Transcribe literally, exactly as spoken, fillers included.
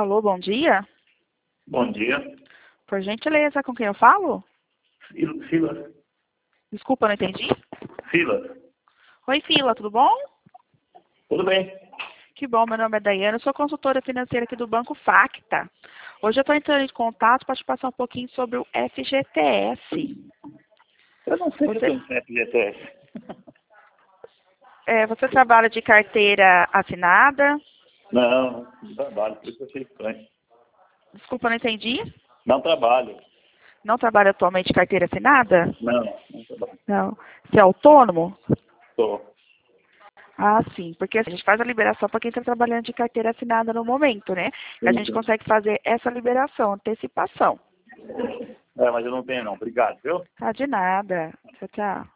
Alô, bom dia. Bom dia. Por gentileza, com quem eu falo? Fila. Fila. Desculpa, não entendi. Fila. Oi, Fila, tudo bom? Tudo bem? Que bom, meu nome é Daiane, eu sou consultora financeira aqui do Banco Facta. Hoje eu estou entrando em contato para te passar um pouquinho sobre o F G T S. Eu não sei Você, se eu tenho F G T S. é, você trabalha de carteira assinada? Não, não trabalho, por isso eu achei estranho. Desculpa, não entendi. Não trabalho. Não trabalha atualmente de carteira assinada? Não, não trabalho. Não. Você é autônomo? Estou. Ah, sim, porque assim, a gente faz a liberação para quem está trabalhando de carteira assinada no momento, né? E a gente consegue fazer essa liberação, antecipação. É, mas eu não tenho não. Obrigado, viu? Tá de nada. Tchau, tchau.